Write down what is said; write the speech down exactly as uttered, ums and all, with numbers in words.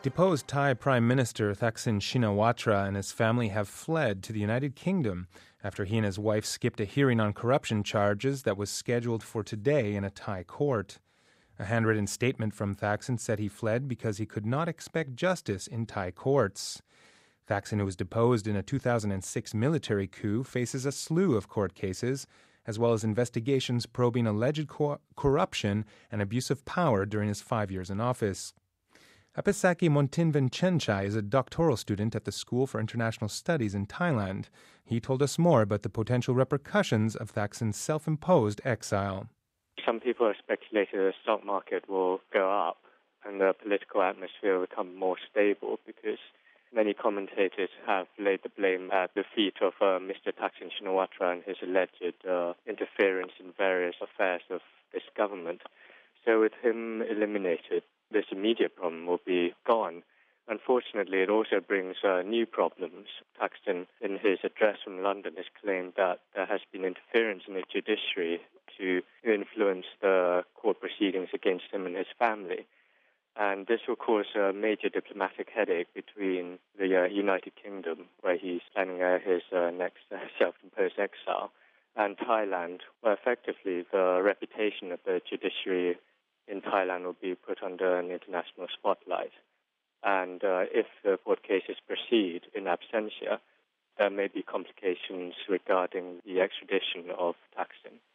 Deposed Thai Prime Minister Thaksin Shinawatra and his family have fled to the United Kingdom after he and his wife skipped a hearing on corruption charges that was scheduled for today in a Thai court. A handwritten statement from Thaksin said he fled because he could not expect justice in Thai courts. Thaksin, who was deposed in a two thousand six military coup, faces a slew of court cases, as well as investigations probing alleged co- corruption and abuse of power during his five years in office. Apesaki Montinvenchenchai is a doctoral student at the School for International Studies in Thailand. He told us more about the potential repercussions of Thaksin's self-imposed exile. Some people are speculating the stock market will go up and the political atmosphere will become more stable because many commentators have laid the blame at the feet of uh, Mister Thaksin Shinawatra and his alleged uh, interference in various affairs of this government. So with him eliminated, this immediate problem will be gone. Unfortunately, it also brings uh, new problems. Thaksin, in his address from London, has claimed that there has been interference in the judiciary to influence the court proceedings against him and his family. And this will cause a major diplomatic headache between the uh, United Kingdom, where he's planning uh, his uh, next uh, self-imposed exile, and Thailand, where effectively the reputation of the judiciary in Thailand will be put under an international spotlight. And uh, if the court cases proceed in absentia, there may be complications regarding the extradition of Thaksin.